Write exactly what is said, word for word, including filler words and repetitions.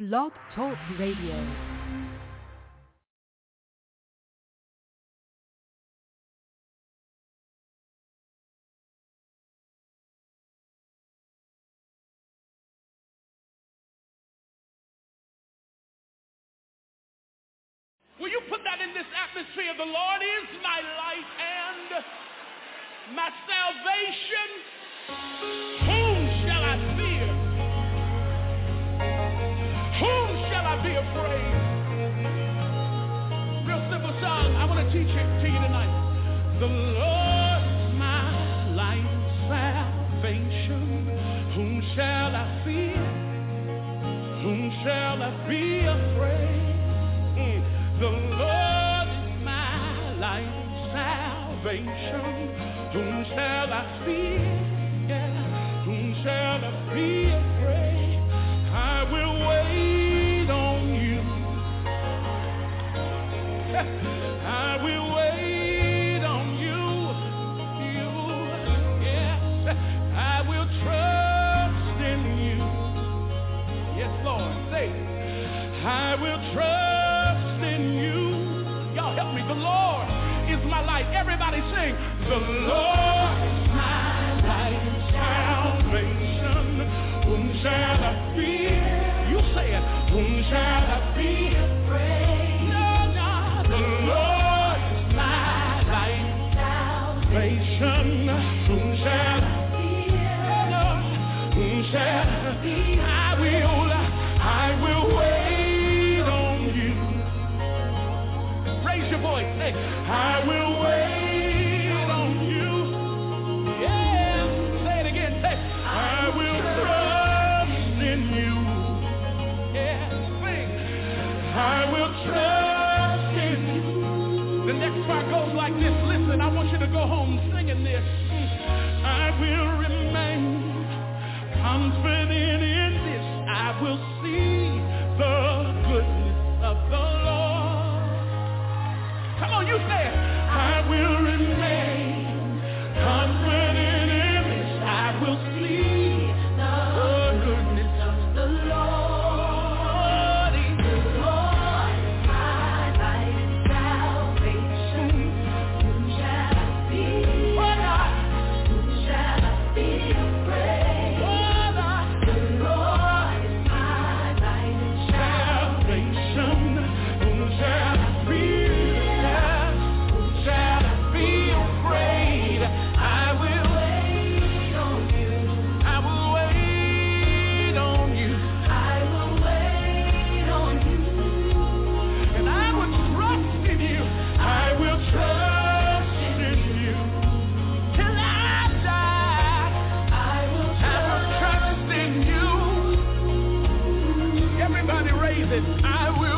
Blog Talk Radio. Will you put that in this atmosphere? The Lord is my light and my salvation. Whom shall I fear? Whom shall I be afraid? Real simple song. I want to teach it to you tonight. The Lord is my light and salvation. Whom shall I fear? Whom shall I be afraid? Mm. The Lord is my light and salvation. Whom shall I fear? Yeah. Whom shall I be afraid? I will wait on you. I will wait on you. You, yes. I will trust in you. Yes, Lord. Say, I will trust. The Lord is my light. Everybody sing. The Lord is my light and salvation. Whom shall I fear? You say it. Whom shall I be afraid? No, no. The Lord is my light and salvation. Whom shall I fear? No. Whom shall I fear? I will, I will wait. Voice. Hey, I will wait on you. Yeah, say it again. Say, I will trust in you. Yeah, sing. I will trust in you. The next part goes like this. Listen, I want you to go home singing this. I will remain confident in this. I will see the goodness of the Lord. Come on, you say it. I will remain confident in this. I will see the goodness of the Lord. The Lord is my light and salvation. Whom shall I fear? Whom shall I be afraid? The Lord is my light and salvation. Whom shall I fear? I will